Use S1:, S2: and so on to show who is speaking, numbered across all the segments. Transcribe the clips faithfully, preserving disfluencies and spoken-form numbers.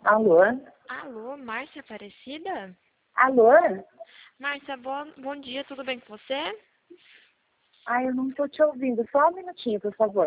S1: Alô?
S2: Alô, Márcia Aparecida?
S1: Alô?
S2: Márcia, bom, bom dia, tudo bem com você?
S1: Ai, eu não estou te ouvindo. Só um minutinho, por favor.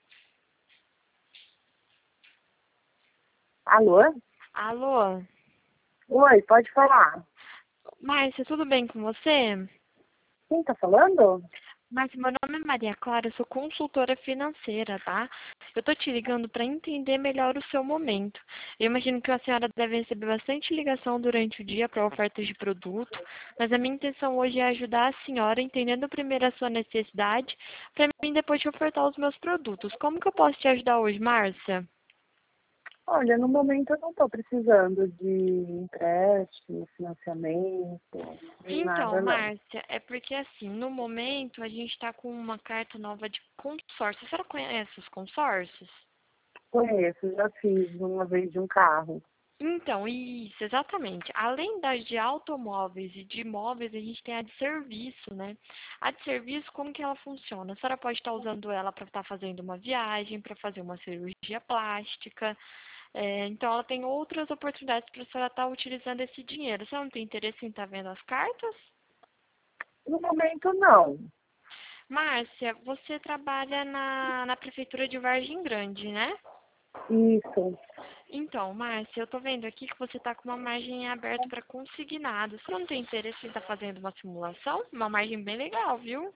S1: Alô?
S2: Alô?
S1: Oi, pode falar.
S2: Márcia, tudo bem com você?
S1: Quem tá falando?
S2: Márcia, meu nome é Maria Clara, eu sou consultora financeira, tá? Eu tô te ligando para entender melhor o seu momento. Eu imagino que a senhora deve receber bastante ligação durante o dia para ofertas de produto, mas a minha intenção hoje é ajudar a senhora entendendo primeiro a sua necessidade, para mim depois te ofertar os meus produtos. Como que eu posso te ajudar hoje, Márcia?
S1: Olha, no momento eu não estou precisando de empréstimo, financiamento, nem
S2: Então,
S1: nada, não.
S2: Márcia, é porque assim, no momento a gente está com uma carta nova de consórcio. A senhora conhece os consórcios?
S1: Conheço, já fiz uma vez de um carro.
S2: Então, isso, exatamente. Além das de automóveis e de imóveis, a gente tem a de serviço, né? A de serviço, como que ela funciona? A senhora pode estar usando ela para estar fazendo uma viagem, para fazer uma cirurgia plástica. É, então, ela tem outras oportunidades para a senhora estar utilizando esse dinheiro. Você não tem interesse em estar vendo as cartas?
S1: No momento, não.
S2: Márcia, você trabalha na, na prefeitura de Vargem Grande, né?
S1: Isso.
S2: Então, Márcia, eu tô vendo aqui que você tá com uma margem aberta para consignado. Você não tem interesse em estar fazendo uma simulação? Uma margem bem legal, viu?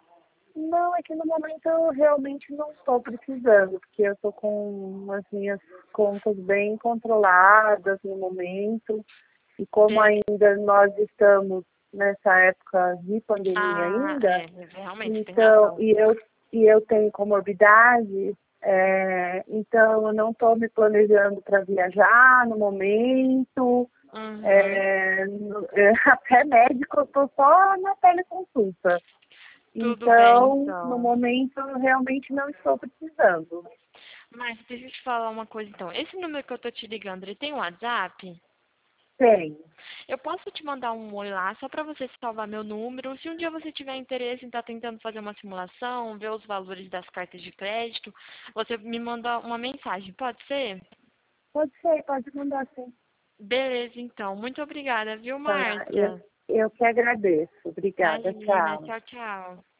S1: Não, é que no momento eu realmente não estou precisando, porque eu estou com as minhas contas bem controladas no momento. E como
S2: Beleza.
S1: ainda nós estamos nessa época de pandemia
S2: Ah,
S1: ainda,
S2: é, realmente, tem
S1: então,
S2: razão.
S1: e eu, e eu tenho comorbidade, é, então eu não estou me planejando para viajar no momento,
S2: Uhum,
S1: é, no- é, até médico eu estou só na teleconsulta.
S2: tudo bem,
S1: Então, no
S2: então.
S1: momento eu realmente não estou precisando.
S2: Márcia, deixa eu te falar uma coisa, então. Esse número que eu tô te ligando, ele tem um WhatsApp?
S1: Tem.
S2: Eu posso te mandar um oi lá só para você salvar meu número. Se um dia você tiver interesse em estar tentando fazer uma simulação, ver os valores das cartas de crédito, você me manda uma mensagem, pode ser?
S1: Pode ser, pode mandar sim.
S2: Beleza, então. Muito obrigada, viu,
S1: Tá, eu,
S2: Márcia?
S1: eu que agradeço. Obrigada,
S2: Imagina.
S1: tchau.
S2: Tchau, tchau.